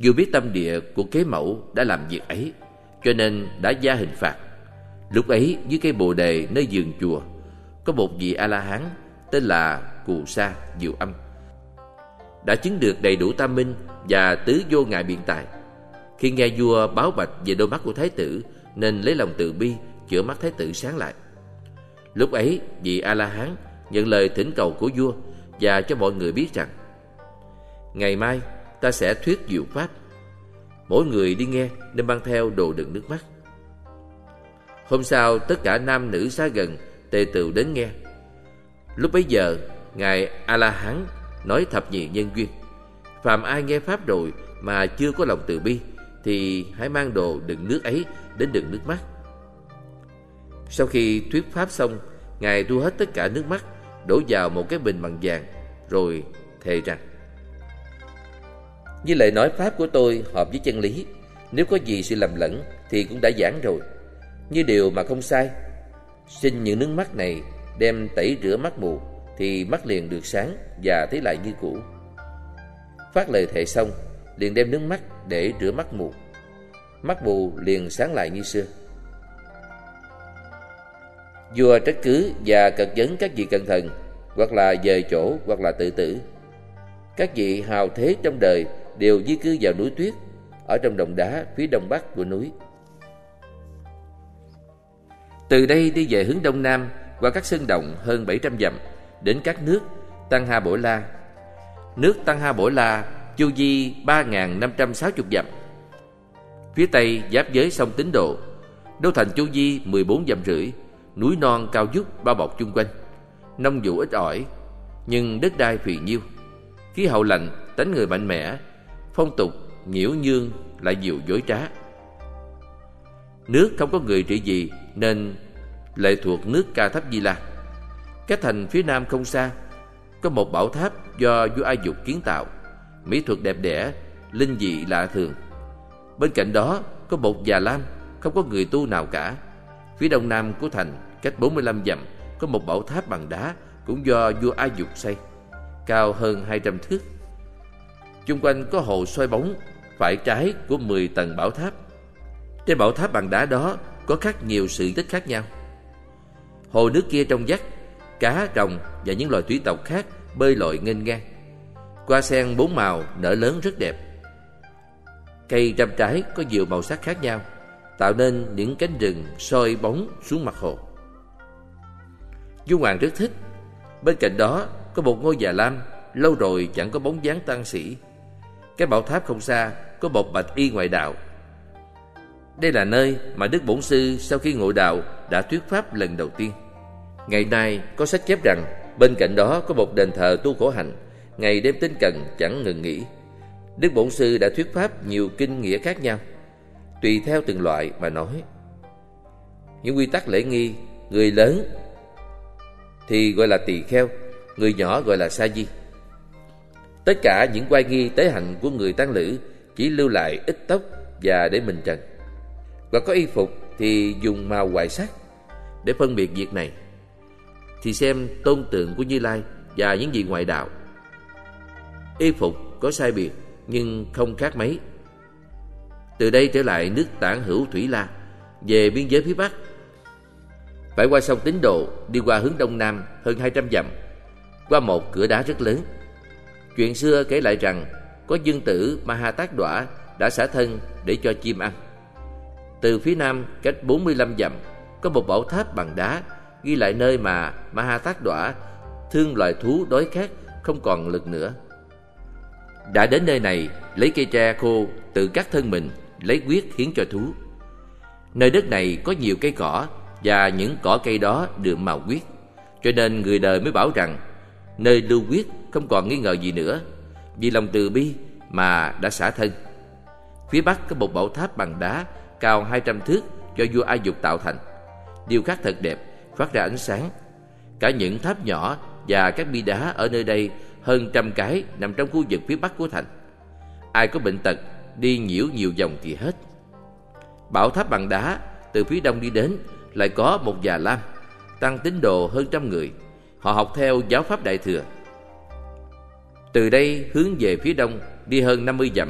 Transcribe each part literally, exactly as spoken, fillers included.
Vua biết tâm địa của kế mẫu đã làm việc ấy, cho nên đã gia hình phạt. Lúc ấy dưới cây bồ đề nơi vườn chùa, có một vị A-la-hán tên là Cù Sa Diệu Âm, đã chứng được đầy đủ tam minh và tứ vô ngại biện tài. Khi nghe vua báo bạch về đôi mắt của thái tử, nên lấy lòng từ bi chữa mắt thái tử sáng lại. Lúc ấy vị A-la-hán nhận lời thỉnh cầu của vua và cho mọi người biết rằng: ngày mai ta sẽ thuyết diệu pháp, mỗi người đi nghe nên mang theo đồ đựng nước mắt. Hôm sau tất cả nam nữ xa gần tề tựu đến nghe. Lúc bấy giờ ngài A-la-hán nói thập nhị nhân duyên: phàm ai nghe pháp rồi mà chưa có lòng từ bi thì hãy mang đồ đựng nước ấy đến đựng nước mắt. Sau khi thuyết pháp xong, ngài thu hết tất cả nước mắt đổ vào một cái bình bằng vàng, rồi thề rằng: như lời nói pháp của tôi hợp với chân lý, nếu có gì sự lầm lẫn thì cũng đã giảng rồi. Như điều mà không sai, xin những nước mắt này đem tẩy rửa mắt mù, thì mắt liền được sáng và thấy lại như cũ. Phát lời thề xong, liền đem nước mắt để rửa mắt mù, mắt mù liền sáng lại như xưa. Vua trách cứ và cật vấn các vị cẩn thận, hoặc là dời chỗ, hoặc là tự tử. Các vị hào thế trong đời đều di cư vào núi tuyết, ở trong đồng đá phía đông bắc của núi. Từ đây đi về hướng đông nam, qua các sơn động hơn bảy trăm dặm, đến các nước Tăng Ha Bổ La. Nước Tăng Ha Bổ La chu vi ba nghìn năm trăm sáu mươi dặm. Phía tây giáp với sông Tín Độ, đô thành chu vi mười bốn dặm rưỡi, núi non cao vút bao bọc chung quanh, nông vụ ít ỏi, nhưng đất đai phì nhiêu, khí hậu lạnh, tánh người mạnh mẽ, phong tục nhiễu nhương lại nhiều dối trá. Nước không có người trị vì nên lệ thuộc nước Ca Thấp Di La. Cái thành phía nam không xa có một bảo tháp do vua A Dục kiến tạo, mỹ thuật đẹp đẽ, linh dị lạ thường. Bên cạnh đó có một già lam, không có người tu nào cả. Phía đông nam của thành, cách bốn mươi lăm dặm, có một bảo tháp bằng đá cũng do vua A Dục xây, cao hơn hai trăm thước. Chung quanh có hồ soi bóng phải trái của mười tầng bảo tháp. Trên bảo tháp bằng đá đó có khắc nhiều sự tích khác nhau. Hồ nước kia trong vắt, cá, rồng và những loài thủy tộc khác bơi lội nghênh ngang. Hoa sen bốn màu nở lớn rất đẹp. Cây trăm trái có nhiều màu sắc khác nhau, tạo nên những cánh rừng soi bóng xuống mặt hồ. Vua Hoàng rất thích. Bên cạnh đó có một ngôi già lam, lâu rồi chẳng có bóng dáng tăng sĩ. Cái bảo tháp không xa có một bạch y ngoại đạo. Đây là nơi mà Đức Bổn Sư sau khi ngộ đạo đã thuyết pháp lần đầu tiên. Ngày nay có sách chép rằng bên cạnh đó có một đền thờ tu khổ hạnh, ngày đêm tinh cần chẳng ngừng nghỉ. Đức Bổn Sư đã thuyết pháp nhiều kinh nghĩa khác nhau, tùy theo từng loại mà nói. Những quy tắc lễ nghi, người lớn thì gọi là tỳ kheo, người nhỏ gọi là sa di. Tất cả những oai nghi tế hạnh của người tăng lữ chỉ lưu lại ít tóc và để mình trần, và có y phục thì dùng màu hoài sắc. Để phân biệt việc này thì xem tôn tượng của Như Lai và những vị ngoại đạo. Y phục có sai biệt nhưng không khác mấy. Từ đây trở lại nước Tản Hữu Thủy La, về biên giới phía bắc, phải qua sông Tín Độ, đi qua hướng đông nam hơn hai trăm dặm, qua một cửa đá rất lớn. Chuyện xưa kể lại rằng có dương tử Ma Ha Tát Đọa đã xả thân để cho chim ăn. Từ phía nam cách bốn mươi lăm dặm có một bảo tháp bằng đá ghi lại nơi mà Ma Ha Tát Đọa thương loài thú đói khát không còn lực nữa. Đã đến nơi này, lấy cây tre khô tự cắt thân mình, lấy huyết hiến cho thú. Nơi đất này có nhiều cây cỏ, và những cỏ cây đó đượm màu huyết, cho nên người đời mới bảo rằng nơi lưu huyết không còn nghi ngờ gì nữa, vì lòng từ bi mà đã xả thân. Phía bắc có một bảo tháp bằng đá cao hai trăm thước do vua A Dục tạo thành, điêu khắc thật đẹp, phát ra ánh sáng. Cả những tháp nhỏ và các bi đá ở nơi đây hơn trăm cái nằm trong khu vực phía bắc của thành. Ai có bệnh tật đi nhiễu nhiều vòng thì hết. Bảo tháp bằng đá từ phía đông đi đến lại có một già lam, tăng tín đồ hơn trăm người. Họ học theo giáo pháp Đại Thừa. Từ đây hướng về phía đông đi hơn năm mươi dặm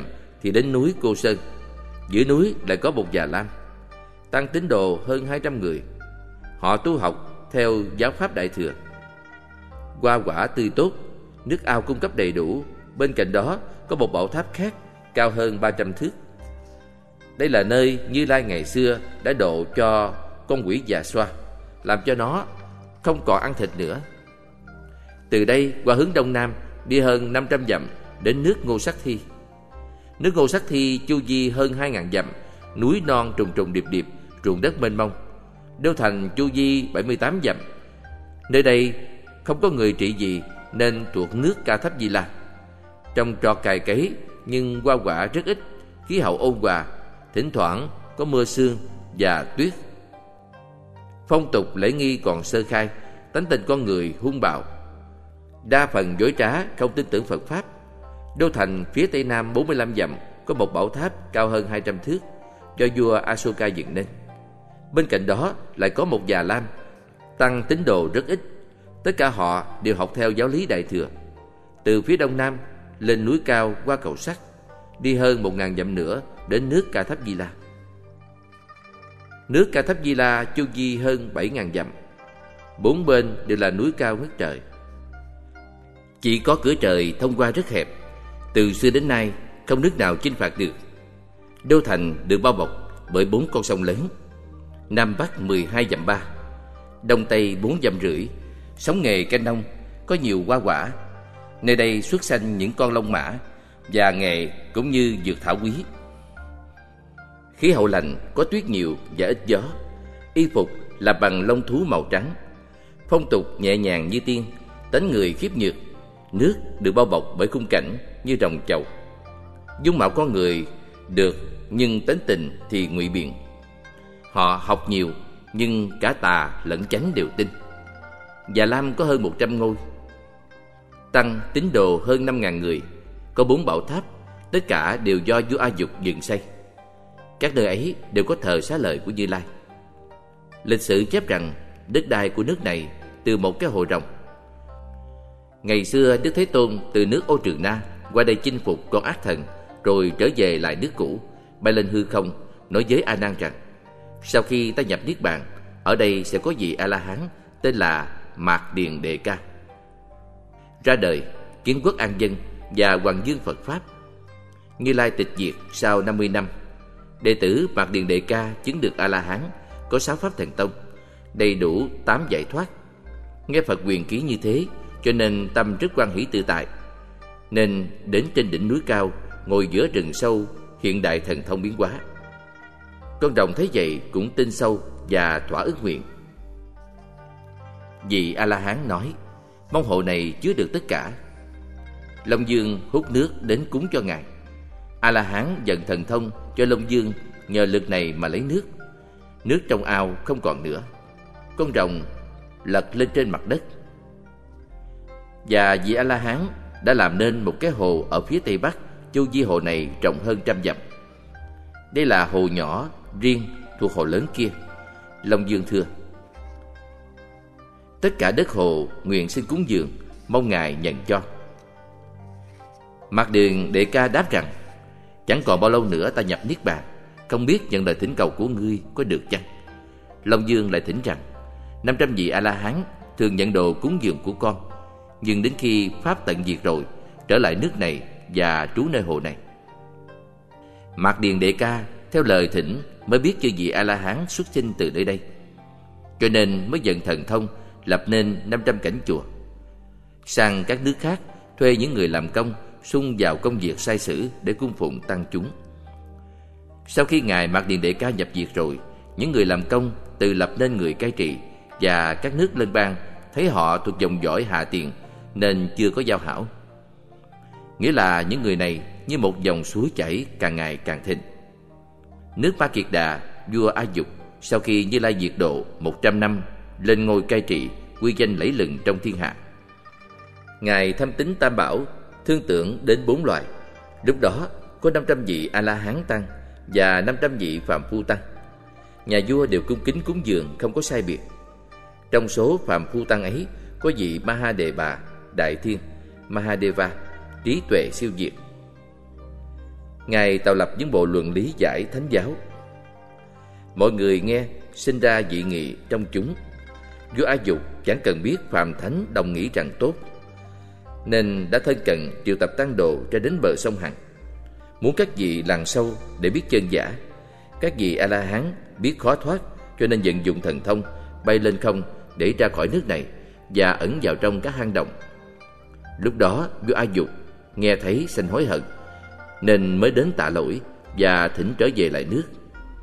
thì đến núi Cô Sơn. Giữa núi lại có một già lam. Tăng tín đồ hơn hai trăm người. Họ tu học theo giáo pháp Đại Thừa. Hoa quả tươi tốt, nước ao cung cấp đầy đủ. Bên cạnh đó có một bảo tháp khác cao hơn ba trăm thước. Đây là nơi Như Lai ngày xưa đã độ cho con quỷ già xoa, làm cho nó không còn ăn thịt nữa. Từ đây qua hướng đông nam đi hơn năm trăm dặm đến nước Ngô Sắc Thi. Nước Ngô Sắc Thi chu vi hơn hai ngàn dặm, núi non trùng trùng điệp điệp, ruộng đất mênh mông. Đô thành chu vi bảy mươi tám dặm. Nơi đây không có người trị gì nên thuộc nước Ca Thấp Di La. Trồng trọt cày cấy nhưng hoa quả rất ít, khí hậu ôn hòa, thỉnh thoảng có mưa sương và tuyết. Phong tục lễ nghi còn sơ khai, tánh tình con người hung bạo, đa phần dối trá, không tin tưởng Phật pháp. Đô thành phía tây nam bốn mươi lăm dặm có một bảo tháp cao hơn hai trăm thước do vua Asoka dựng nên. Bên cạnh đó lại có một già lam. Tăng tín đồ rất ít, tất cả họ đều học theo giáo lý Đại Thừa. Từ phía đông nam lên núi cao qua cầu sắt, đi hơn một ngàn dặm nữa đến nước Ca Thấp Di La. Nước Ca Thấp Di La chu vi hơn bảy ngàn dặm, bốn bên đều là núi cao ngất trời. Chỉ có cửa trời thông qua rất hẹp, từ xưa đến nay không nước nào chinh phạt được. Đô thành được bao bọc bởi bốn con sông lớn, nam bắc mười hai dặm ba, đông tây bốn dặm rưỡi. Sống nghề canh nông, có nhiều hoa quả. Nơi đây xuất sanh những con long mã và nghề cũng như dược thảo quý. Khí hậu lạnh, có tuyết nhiều và ít gió. Y phục là bằng lông thú màu trắng. Phong tục nhẹ nhàng như tiên, tánh người khiếp nhược. Nước được bao bọc bởi khung cảnh như rồng chầu. Dung mạo con người được, nhưng tính tình thì ngụy biện. Họ học nhiều, nhưng cả tà lẫn chánh đều tin. Già lam có hơn một trăm ngôi. Tăng tín đồ hơn năm ngàn người. Có bốn bảo tháp, tất cả đều do vua A Dục dựng xây. Các nơi ấy đều có thờ xá lợi của Như Lai. Lịch sử chép rằng đất đai của nước này từ một cái hồ rồng. Ngày xưa Đức Thế Tôn từ nước Ô Trường Na qua đây chinh phục con ác thần, rồi trở về lại nước cũ, bay lên hư không, nói với A Nan rằng: sau khi ta nhập niết bàn, ở đây sẽ có vị A La Hán tên là Mạc Điền Đệ Ca ra đời, kiến quốc an dân và hoàng dương Phật pháp. Như Lai tịch diệt sau năm mươi năm. Đệ tử Mạc Điền Đệ Ca chứng được A La Hán, có sáu pháp thần tông, đầy đủ tám giải thoát. Nghe Phật quyền ký như thế, cho nên tâm rất hoan hỷ tự tại, nên đến trên đỉnh núi cao, ngồi giữa rừng sâu, hiện đại thần thông biến hóa. Con rồng thấy vậy cũng tin sâu và thỏa ước nguyện. Vị A La Hán nói: mong hồ này chứa được tất cả. Long Dương hút nước đến cúng cho ngài. A La Hán dần thần thông cho Long Dương nhờ lực này mà lấy nước. Nước trong ao không còn nữa. Con rồng lật lên trên mặt đất. Và vị A La Hán đã làm nên một cái hồ ở phía tây bắc. Chu vi hồ này rộng hơn trăm dặm. Đây là hồ nhỏ riêng thuộc hồ lớn kia. Long Dương thưa: tất cả đất hồ nguyện xin cúng dường, mong ngài nhận cho. Mạc Điền Đệ Ca đáp rằng: chẳng còn bao lâu nữa ta nhập niết bàn, không biết nhận lời thỉnh cầu của ngươi có được chăng? Long Dương lại thỉnh rằng: năm trăm vị A La Hán thường nhận đồ cúng dường của con, nhưng đến khi pháp tận diệt rồi, trở lại nước này và trú nơi hồ này. Mạc Điền Đệ Ca theo lời thỉnh mới biết chư vị A La Hán xuất sinh từ nơi đây, cho nên mới dần thần thông lập nên năm trăm cảnh chùa. Sang các nước khác thuê những người làm công xung vào công việc sai sử để cung phụng tăng chúng. Sau khi ngài Mạc Điền Đệ Ca nhập diệt rồi, những người làm công tự lập nên người cai trị, và các nước lân bang thấy họ thuộc dòng dõi hạ tiền nên chưa có giao hảo. Nghĩa là những người này như một dòng suối chảy càng ngày càng thịnh. Nước Ma Kiệt Đà, vua A Dục sau khi Như Lai diệt độ một trăm năm lên ngôi cai trị, uy danh lẫy lừng trong thiên hạ. Ngài thâm tín Tam Bảo, thương tưởng đến bốn loài. Lúc đó có năm trăm vị A La Hán tăng và năm trăm vị phàm phu tăng. Nhà vua đều cung kính cúng dường không có sai biệt. Trong số phàm phu tăng ấy có vị Maha Đề Bà, Đại Thiên, Mahadeva, trí tuệ siêu diệt. Ngài tạo lập những bộ luận lý giải thánh giáo. Mọi người nghe sinh ra dị nghị trong chúng. Vua A Dục chẳng cần biết phàm thánh đồng nghĩ rằng tốt, nên đã thân cận triệu tập tăng đồ ra đến bờ sông Hằng, muốn các vị lằn sâu để biết chân giả. Các vị A La Hán biết khó thoát, cho nên vận dụng thần thông bay lên không để ra khỏi nước này và ẩn vào trong các hang động. Lúc đó vua A Dục nghe thấy sanh hối hận, nên mới đến tạ lỗi và thỉnh trở về lại nước.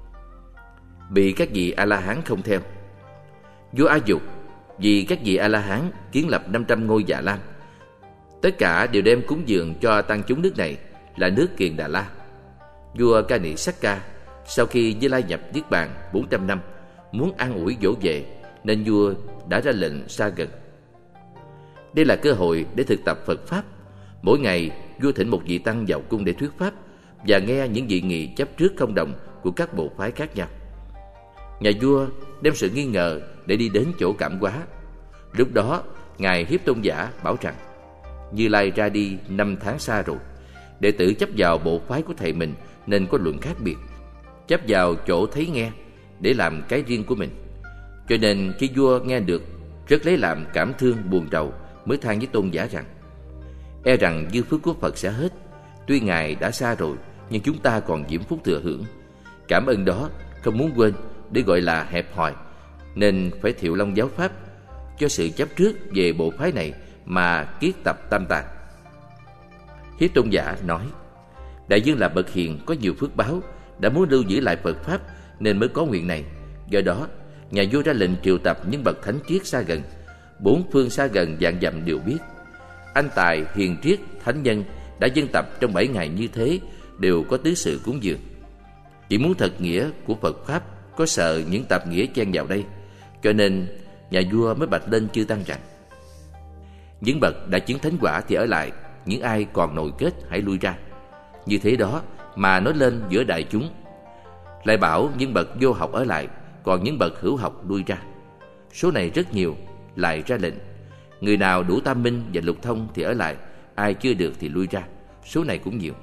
Bị các vị A La Hán không theo. Vua A Dục vì các vị A La Hán kiến lập năm trăm ngôi Dạ Lam, tất cả đều đem cúng dường cho tăng chúng nước này là nước Kiền Đà La. Vua Ca Nị Sắc Ca sau khi Như Lai nhập niết bàn bốn trăm năm, muốn an ủi dỗ về, nên vua đã ra lệnh xa gần. Đây là cơ hội để thực tập Phật pháp. Mỗi ngày vua thỉnh một vị tăng vào cung để thuyết pháp và nghe những dị nghị chấp trước không đồng của các bộ phái khác nhau. Nhà vua đem sự nghi ngờ để đi đến chỗ Cảm Hóa. Lúc đó ngài Hiếp Tôn Giả bảo rằng Như Lai ra đi năm tháng xa rồi, đệ tử chấp vào bộ phái của thầy mình nên có luận khác biệt, chấp vào chỗ thấy nghe để làm cái riêng của mình. Cho nên khi vua nghe được, rất lấy làm cảm thương buồn rầu, mới than với Tôn Giả rằng e rằng dư phước của Phật sẽ hết. Tuy ngài đã xa rồi, nhưng chúng ta còn diễm phúc thừa hưởng. Cảm ơn đó không muốn quên, để gọi là hẹp hòi, nên phải thiệu long giáo pháp cho sự chấp trước về bộ phái này mà kiết tập tam tạng. Hiếp Tôn Giả nói: Đại dương là bậc hiền, có nhiều phước báo, đã muốn lưu giữ lại Phật pháp nên mới có nguyện này. Do đó nhà vua ra lệnh triệu tập những bậc thánh triết xa gần, bốn phương xa gần vạn dặm đều biết. Anh tài hiền triết thánh nhân đã dân tập trong bảy ngày như thế, đều có tứ sự cúng dường. Chỉ muốn thật nghĩa của Phật pháp, có sợ những tạp nghĩa chen vào đây, cho nên nhà vua mới bạch lên chư tăng rằng: những bậc đã chứng thánh quả thì ở lại, những ai còn nội kết hãy lui ra. Như thế đó mà nói lên giữa đại chúng. Lại bảo những bậc vô học ở lại, còn những bậc hữu học lui ra. Số này rất nhiều. Lại ra lệnh: người nào đủ tam minh và lục thông thì ở lại, ai chưa được thì lui ra. Số này cũng nhiều.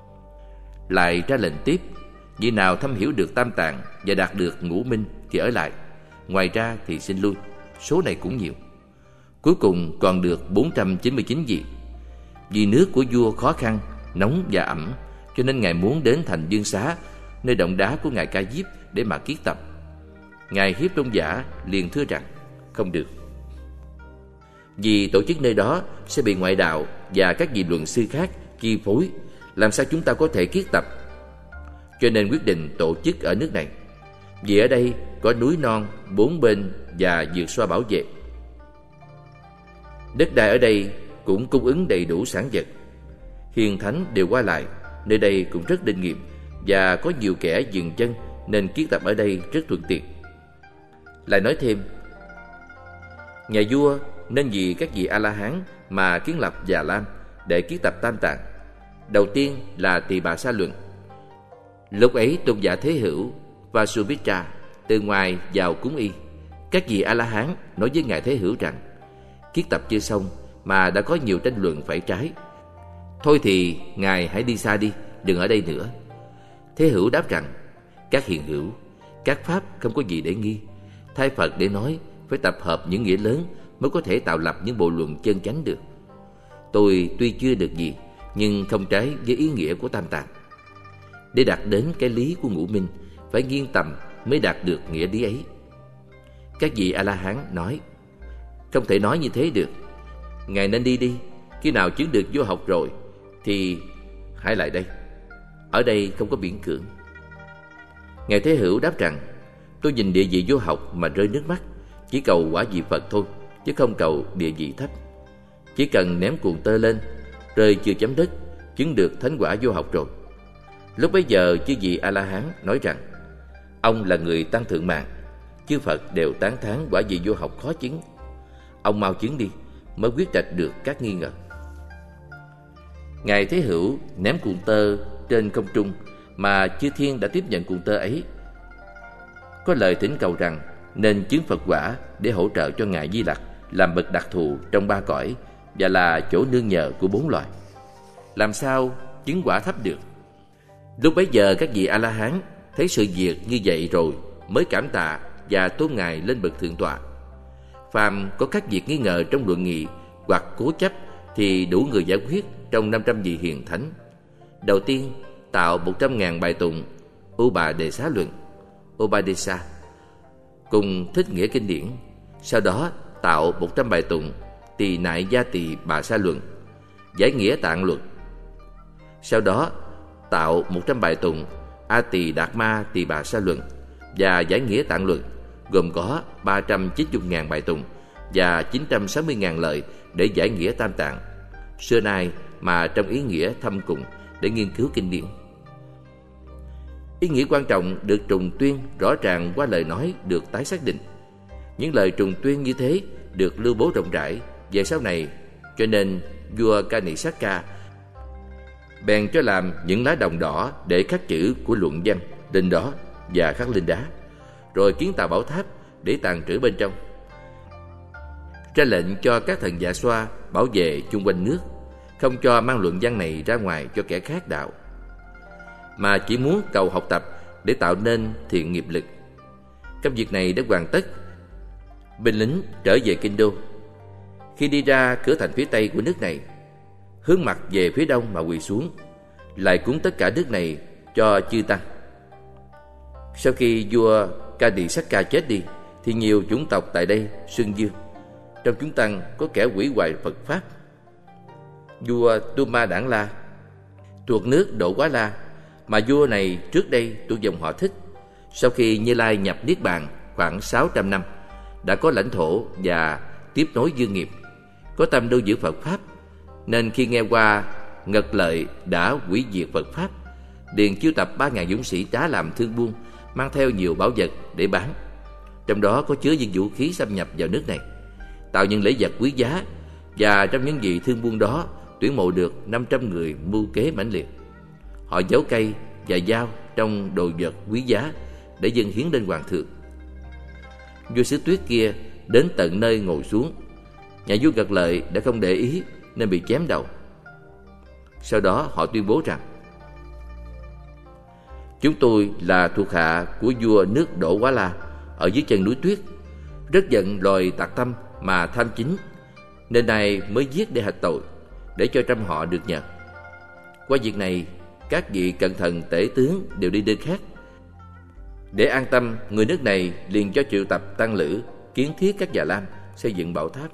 Lại ra lệnh tiếp: vị nào thâm hiểu được tam tạng và đạt được ngũ minh thì ở lại, ngoài ra thì xin lui. Số này cũng nhiều. Cuối cùng còn được bốn trăm chín mươi chín vị. Vì nước của vua khó khăn, nóng và ẩm, cho nên ngài muốn đến thành Dương Xá, nơi động đá của ngài Ca Diếp, để mà kiết tập. Ngài Hiếp Tôn Giả liền thưa rằng: không được. Vì tổ chức nơi đó sẽ bị ngoại đạo và các vị luận sư khác chi phối, làm sao chúng ta có thể kiết tập? Cho nên quyết định tổ chức ở nước này. Vì ở đây có núi non bốn bên và vượt xoa bảo vệ. Đất đai ở đây cũng cung ứng đầy đủ sản vật. Hiền thánh đều qua lại, nơi đây cũng rất linh nghiệm, và có nhiều kẻ dừng chân, nên kiết tập ở đây rất thuận tiện. Lại nói thêm, nhà vua nên vì các vị A-la-hán mà kiến lập Già Lam để kiết tập tam tạng. Đầu tiên là Tỳ Bà Sa Luận. Lúc ấy Tôn Giả Thế Hữu và Subhitra từ ngoài vào cúng y. Các vị A-la-hán nói với ngài Thế Hữu rằng: kiết tập chưa xong mà đã có nhiều tranh luận phải trái. Thôi thì ngài hãy đi xa đi, đừng ở đây nữa. Thế Hữu đáp rằng: các hiền hữu, các pháp không có gì để nghi. Thay Phật để nói, phải tập hợp những nghĩa lớn mới có thể tạo lập những bộ luận chân chánh được. Tôi tuy chưa được gì, nhưng không trái với ý nghĩa của tam tạng. Để đạt đến cái lý của ngũ minh, phải nghiêng tầm mới đạt được nghĩa lý ấy. Các vị A-la-hán nói: không thể nói như thế được. Ngài nên đi đi, khi nào chứng được vô học rồi thì hãy lại đây. Ở đây không có miễn cưỡng. Ngài Thế Hữu đáp rằng: tôi nhìn địa vị vô học mà rơi nước mắt, chỉ cầu quả vị Phật thôi, chứ không cầu địa vị thấp. Chỉ cần ném cuồng tơ lên, rơi chưa chấm đất, chứng được thánh quả vô học rồi. Lúc bấy giờ chư vị A-la-hán nói rằng: ông là người tăng thượng mạng, chư Phật đều tán thán quả vị vô học khó chứng. Ông mau chứng đi, mới quyết trạch được các nghi ngờ. Ngài Thế Hữu ném cuồng tơ trên không trung, mà chư thiên đã tiếp nhận cuồng tơ ấy. Có lời thỉnh cầu rằng nên chứng Phật quả để hỗ trợ cho ngài Di Lặc làm bậc đặc thù trong ba cõi, và là chỗ nương nhờ của bốn loài. Làm sao chứng quả thấp được? Lúc bấy giờ các vị A-la-hán thấy sự việc như vậy rồi mới cảm tạ và tôn Ngài lên bậc thượng tọa. Phàm có các việc nghi ngờ trong luận nghị hoặc cố chấp thì đủ người giải quyết trong năm trăm vị hiền thánh. Đầu tiên tạo một trăm ngàn bài tụng Upa Đề Xá Luận Upadesa cùng thích nghĩa kinh điển. Sau đó tạo một trăm bài tụng Tỳ Nại Gia Tỳ Bà Sa Luận Giải nghĩa Tạng Luật. Sau đó tạo một trăm bài tụng A Tỳ Đạt Ma Tỳ Bà Sa Luận và Giải nghĩa Tạng Luật, gồm có ba trăm chín mươi ngàn bài tụng và chín trăm sáu mươi ngàn lời để giải nghĩa Tam Tạng, xưa nay mà trong ý nghĩa thâm cùng để nghiên cứu kinh điển. Ý nghĩa quan trọng được trùng tuyên rõ ràng qua lời nói được tái xác định. Những lời trùng tuyên như thế được lưu bố rộng rãi về sau này, cho nên vua Kanisaka bèn cho làm những lá đồng đỏ để khắc chữ của luận văn lên đó và khắc lên đá, rồi kiến tạo bảo tháp để tàng trữ bên trong. Ra lệnh cho các thần dạ xoa bảo vệ chung quanh nước, không cho mang luận văn này ra ngoài cho kẻ khác đạo, mà chỉ muốn cầu học tập để tạo nên thiện nghiệp lực. Công việc này đã hoàn tất, binh lính trở về kinh đô. Khi đi ra cửa thành phía tây của nước này, hướng mặt về phía đông mà quỳ xuống, lại cúng tất cả nước này cho chư tăng. Sau khi vua Kanisaka chết đi, thì nhiều chủng tộc tại đây xưng dương. Trong chúng tăng có kẻ hủy hoại Phật pháp. Vua Tuma Đản La thuộc nước Độ Quá La, mà vua này trước đây thuộc dòng họ Thích. Sau khi Như Lai nhập Niết Bàn khoảng sáu trăm năm, đã có lãnh thổ và tiếp nối dương nghiệp, có tâm lưu giữ Phật pháp, nên khi nghe qua Ngật Lợi đã hủy diệt Phật pháp, liền chiêu tập ba ngàn dũng sĩ trá làm thương buôn, mang theo nhiều bảo vật để bán, trong đó có chứa những vũ khí xâm nhập vào nước này, tạo những lễ vật quý giá. Và trong những vị thương buôn đó tuyển mộ được năm trăm người mưu kế mãnh liệt. Họ giấu cây và dao trong đồ vật quý giá để dâng hiến lên hoàng thượng. Vua xứ Tuyết kia đến tận nơi ngồi xuống. Nhà vua Ngật Lợi đã không để ý nên bị chém đầu. Sau đó họ tuyên bố rằng: chúng tôi là thuộc hạ của vua nước Độ Quá La ở dưới chân núi Tuyết, rất giận loài tạc tâm mà tham chính, nên nay mới giết để hạch tội, để cho trăm họ được nhờ. Qua việc này, các vị cận thần tể tướng đều đi nơi khác. Để an tâm, người nước này liền cho triệu tập tăng lữ kiến thiết các già lam, xây dựng bảo tháp.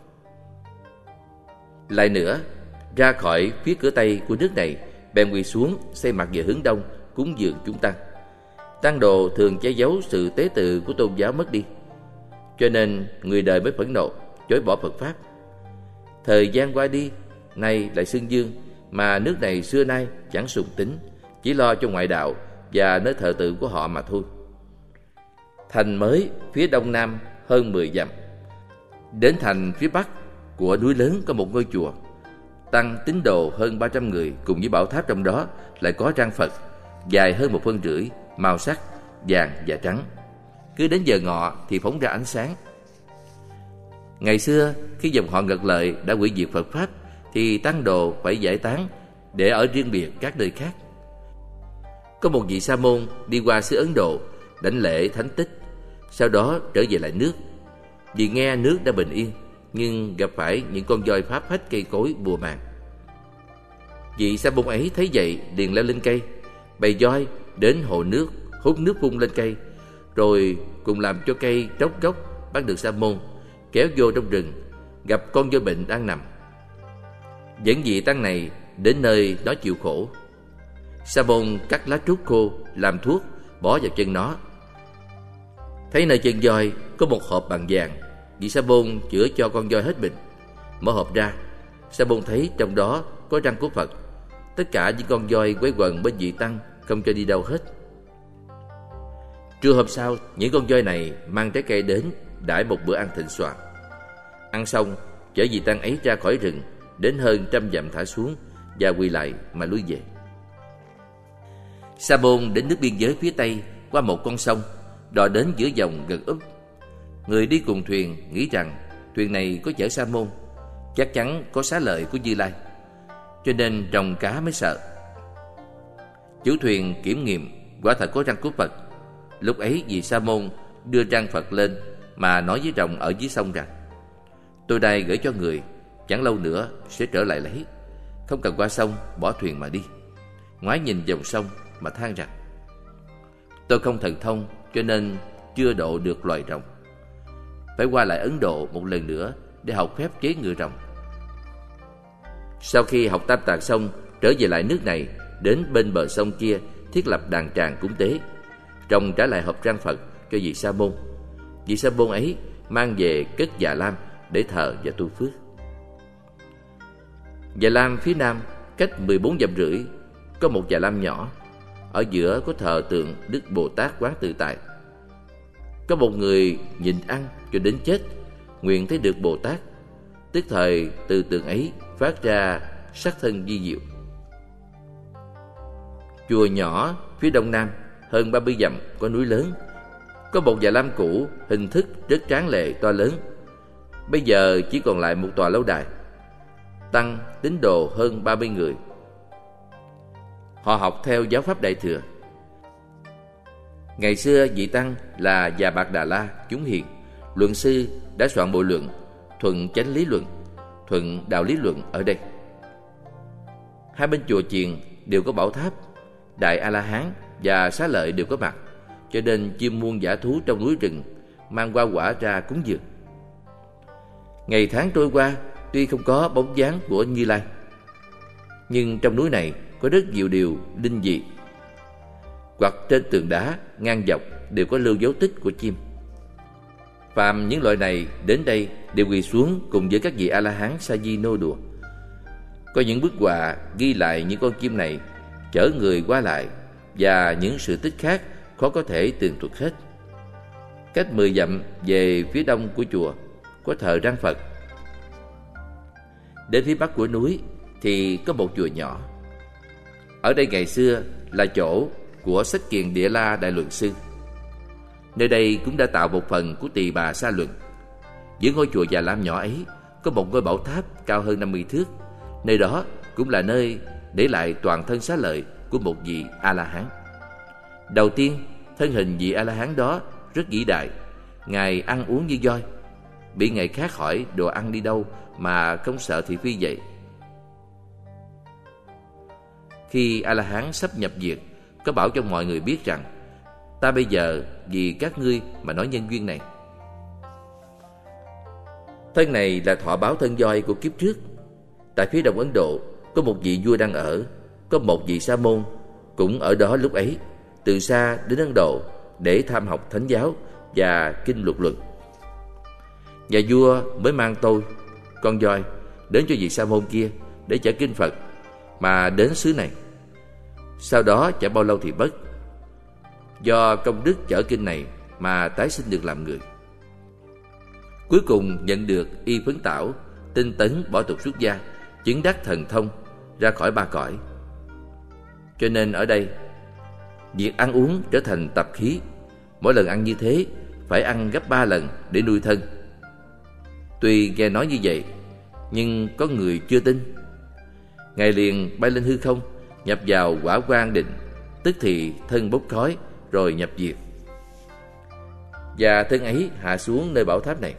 Lại nữa, ra khỏi phía cửa tây của nước này, bèn quỳ xuống xây mặt về hướng đông, cúng dường chúng tăng. Tăng đồ thường che giấu sự tế tự của tôn giáo mất đi, cho nên người đời mới phẫn nộ, chối bỏ Phật pháp. Thời gian qua đi, nay lại xưng dương, mà nước này xưa nay chẳng sùng tín, chỉ lo cho ngoại đạo và nơi thờ tự của họ mà thôi. Thành mới phía đông nam hơn mười dặm. Đến thành phía bắc của núi lớn có một ngôi chùa. Tăng tín đồ hơn ba trăm người cùng với bảo tháp trong đó lại có răng Phật dài hơn một phân rưỡi, màu sắc vàng và trắng. Cứ đến giờ ngọ thì phóng ra ánh sáng. Ngày xưa khi dòng họ Ngật Lợi đã hủy diệt Phật pháp, thì tăng đồ phải giải tán để ở riêng biệt các nơi khác. Có một vị sa môn đi qua xứ Ấn Độ đảnh lễ thánh tích, sau đó trở về lại nước. Vì nghe nước đã bình yên, nhưng gặp phải những con voi phá phách cây cối bùa màng. Vị sa môn ấy thấy vậy liền leo lên cây, bầy voi đến hồ nước hút nước phun lên cây, rồi cùng làm cho cây tróc gốc, bắt được sa môn kéo vô trong rừng, gặp con voi bệnh đang nằm. Dẫn vị tăng này đến nơi nó chịu khổ. Sa môn cắt lá trúc khô làm thuốc, bỏ vào chân nó. Thấy nơi chân voi có một hộp bằng vàng, vị sa môn chữa cho con voi hết bệnh. Mở hộp ra, sa môn thấy trong đó có răng của Phật. Tất cả những con voi quấy quần bên vị tăng, không cho đi đâu hết. Trưa hôm sau, những con voi này mang trái cây đến đãi một bữa ăn thịnh soạn. Ăn xong, chở vị tăng ấy ra khỏi rừng, đến hơn trăm dặm thả xuống và quỳ lại mà lui về. Sa môn đến nước biên giới phía tây qua một con sông, đò đến giữa dòng gần úp. Người đi cùng thuyền nghĩ rằng thuyền này có chở sa môn, chắc chắn có xá lợi của Như Lai, cho nên rồng cá mới sợ. Chủ thuyền kiểm nghiệm quả thật có răng của Phật. Lúc ấy vị Sa môn đưa răng Phật lên mà nói với rồng ở dưới sông rằng: tôi đây gửi cho người, chẳng lâu nữa sẽ trở lại lấy, không cần qua sông, bỏ thuyền mà đi. Ngoái nhìn dòng sông mà than rằng: tôi không thần thông cho nên chưa độ được loài rồng, phải qua lại Ấn Độ một lần nữa để học phép chế ngựa rồng. Sau khi học tam tạng xong, trở về lại nước này, đến bên bờ sông kia thiết lập đàn tràng cúng tế. Rồng trả lại hộp răng Phật cho vị Sa môn. Vị Sa môn ấy mang về cất Già Lam để thờ và tu phước. Già Lam phía nam cách mười bốn dặm rưỡi có một Già Lam nhỏ, ở giữa có thờ tượng Đức Bồ Tát Quán Tự Tại. Có một người nhịn ăn cho đến chết, nguyện thấy được Bồ Tát, tức thời từ tượng ấy phát ra sắc thân vi diệu. Chùa nhỏ phía đông nam hơn ba mươi dặm có núi lớn, có một Già Lam cũ hình thức rất tráng lệ to lớn. Bây giờ chỉ còn lại một tòa lâu đài. Tăng tín đồ hơn ba mươi người. Họ học theo giáo pháp Đại Thừa. Ngày xưa vị Tăng là Già Bạc Đà La chúng hiền, luận sư, đã soạn bộ luận Thuận Chánh Lý Luận, Thuận Đạo Lý Luận ở đây. Hai bên chùa chiền đều có bảo tháp, Đại A La Hán và Xá Lợi đều có mặt, cho nên chim muôn dã thú trong núi rừng mang hoa quả ra cúng dường. Ngày tháng trôi qua, tuy không có bóng dáng của Như Lai, nhưng trong núi này có rất nhiều điều linh dị. Hoặc trên tường đá ngang dọc đều có lưu dấu tích của chim. Phàm những loại này đến đây đều quỳ xuống cùng với các vị A La Hán sa di nô đùa. Có những bức họa ghi lại những con chim này chở người qua lại và những sự tích khác khó có thể tường thuật hết. Cách mười dặm về phía đông của chùa có thờ răng Phật. Đến phía bắc của núi thì có một chùa nhỏ. Ở đây ngày xưa là chỗ của Sách Kiền Địa La Đại Luận Sư. Nơi đây cũng đã tạo một phần của Tỳ Bà Sa Luận. Giữa ngôi chùa Già Lam nhỏ ấy có một ngôi bảo tháp cao hơn năm mươi thước. Nơi đó cũng là nơi để lại toàn thân xá lợi của một vị A La Hán. Đầu tiên, thân hình vị A La Hán đó rất vĩ đại. Ngài ăn uống như voi, bị người khác hỏi đồ ăn đi đâu mà không sợ thị phi vậy. Khi A La Hán sắp nhập diệt, có bảo cho mọi người biết rằng: ta bây giờ vì các ngươi mà nói nhân duyên này. Thân này là thọ báo thân voi của kiếp trước. Tại phía đông Ấn Độ có một vị vua đang ở, có một vị sa môn cũng ở đó lúc ấy, từ xa đến Ấn Độ để tham học thánh giáo và kinh luật luận. Nhà vua mới mang tôi, con voi, đến cho vị sa môn kia để chở kinh Phật mà đến xứ này. Sau đó chẳng bao lâu thì mất. Do công đức chở kinh này mà tái sinh được làm người. Cuối cùng nhận được y phấn tảo, tinh tấn bỏ tục xuất gia, chứng đắc thần thông, ra khỏi ba cõi. Cho nên ở đây, việc ăn uống trở thành tập khí. Mỗi lần ăn như thế phải ăn gấp ba lần để nuôi thân. Tuy nghe nói như vậy, nhưng có người chưa tin. Ngài liền bay lên hư không, nhập vào quả quang định, tức thì thân bốc khói rồi nhập diệt. Và thân ấy hạ xuống nơi bảo tháp này.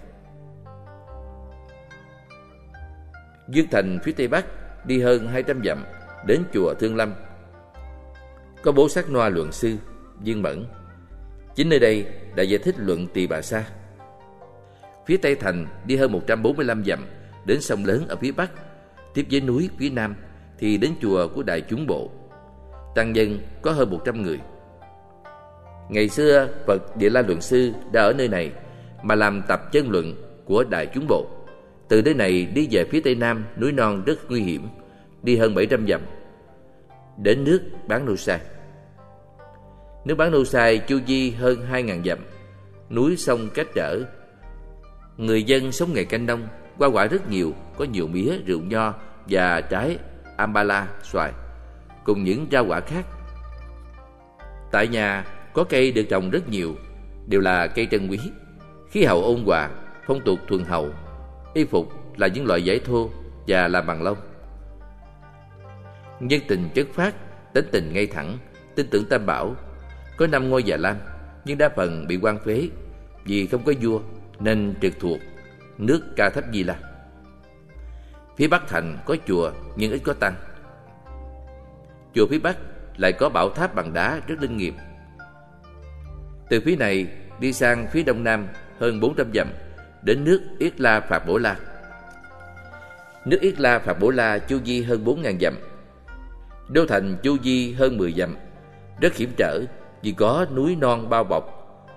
Dương thành phía tây bắc đi hơn hai trăm dặm đến chùa Thương Lâm. Có Bố Sát Noa luận sư Viên Mẫn. Chính nơi đây đã giải thích luận Tỳ Bà Sa. Phía tây thành đi hơn một trăm bốn mươi lăm dặm đến sông lớn ở phía bắc. Tiếp với núi phía nam thì đến chùa của Đại Chúng Bộ. Tăng nhân có hơn một trăm người. Ngày xưa Phật Địa La Luận Sư đã ở nơi này mà làm tập chân luận của Đại Chúng Bộ. Từ nơi này đi về phía tây nam núi non rất nguy hiểm, đi hơn bảy trăm dặm đến nước Bán Nô Sai. Nước Bán Nô Sai chu vi hơn hai nghìn dặm, núi sông cách trở. Người dân sống nghề canh nông, hoa quả rất nhiều, có nhiều mía, rượu nho và trái ambala, xoài, cùng những rau quả khác. Tại nhà có cây được trồng rất nhiều, đều là cây trân quý. Khí hậu ôn hòa, phong tục thuần hậu. Y phục là những loại vải thô và làm bằng lông. Nhân tình chất phát, tính tình ngay thẳng, tin tưởng Tam Bảo. Có năm ngôi Già Lam, nhưng đa phần bị hoang phế vì không có vua nên trực thuộc nước Ca Thấp Di La. Phía Bắc thành có chùa nhưng ít có tăng. Chùa phía Bắc lại có bảo tháp bằng đá rất linh nghiệm. Từ phía này đi sang phía đông nam hơn bốn trăm dặm đến nước Yết La Phạt Bổ La. Nước Yết La Phạt Bổ La chu vi hơn bốn nghìn dặm. Đô thành chu vi hơn mười dặm, rất hiểm trở vì có núi non bao bọc.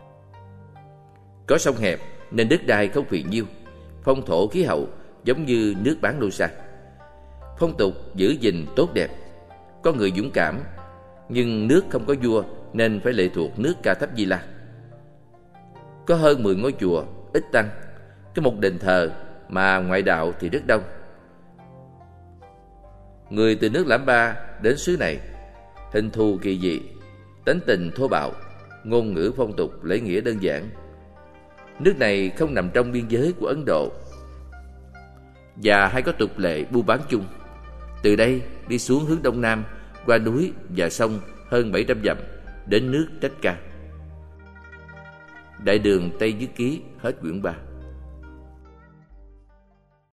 Có sông hẹp nên đất đai không phì nhiêu, phong thổ khí hậu giống như nước bán đô sa. Phong tục giữ gìn tốt đẹp, có người dũng cảm, nhưng nước không có vua nên phải lệ thuộc nước Ca Thấp Di La. Có hơn mười ngôi chùa, ít tăng, có một đền thờ mà ngoại đạo thì rất đông. Người từ nước Lãm Ba đến xứ này, hình thù kỳ dị, tánh tình thô bạo, ngôn ngữ phong tục lễ nghĩa đơn giản. Nước này không nằm trong biên giới của Ấn Độ và hay có tục lệ buôn bán chung. Từ đây đi xuống hướng đông nam qua núi và sông hơn bảy trăm dặm đến nước Trách Ca. Đại đường Tây Nhất Ký hết quyển ba.